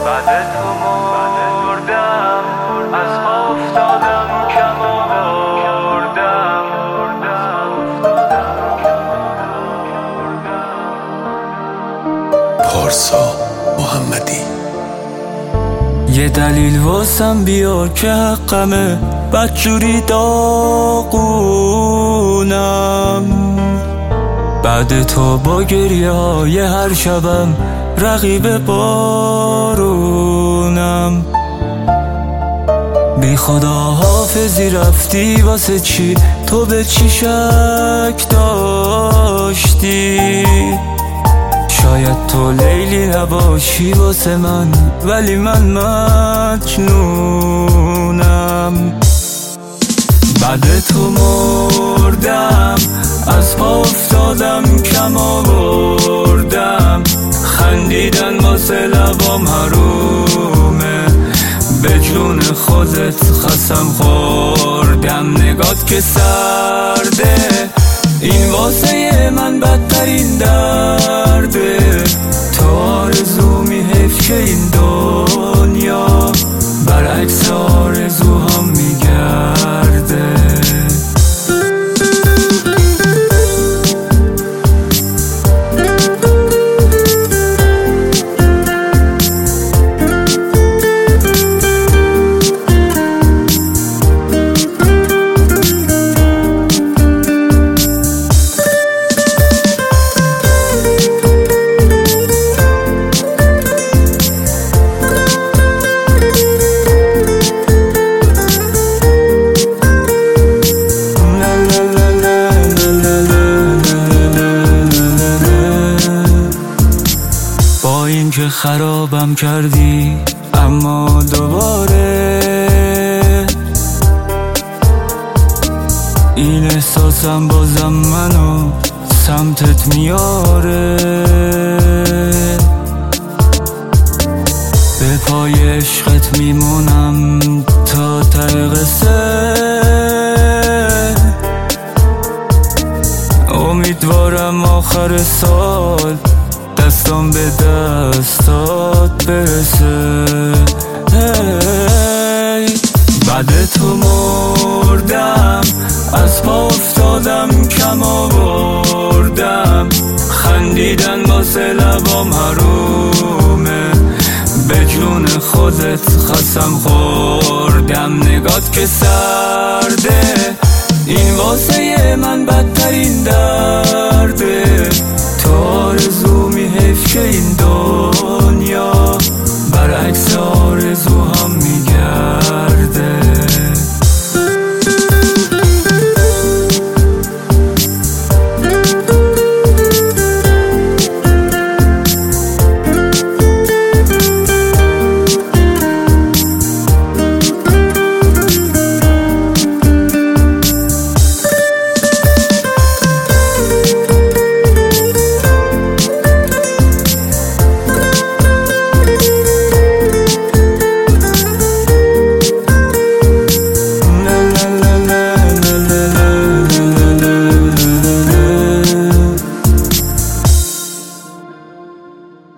بعد تو مردم، از پا افتادم کم آوردم. پارسا محمدی. یه دلیل واسم بیار که حقمه، بدجوری داغونم. بعد تو با گریه های هر شبم رقیب بارونم. بی خدا حافظی رفتی واسه چی؟ تو به چی شک داشتی؟ شاید تو لیلی نباشی واسه من، ولی من مجنونم. بعد تو مردم، از پا افتادم کم آوردم. خندیدن واسه لبام حرومه، به جون خودت قسم خوردم. نگات که سرده، این واسه من بدترین درده. تو آرزومی حیف که این دنیا برعکس آرزوهام میگرده. که خرابم کردی، اما دوباره این احساسم بازم منو سمتت میاره. به پای عشقت میمونم تا ته قصه. امیدوارم آخر سال دستم به دستات برسه. بعد تو مردم، از پا افتادم کم آوردم. خندیدن واسه لبام حرومه، به جون خودت قسم خوردم. نگات که سرده، این واسه من بدترین درده.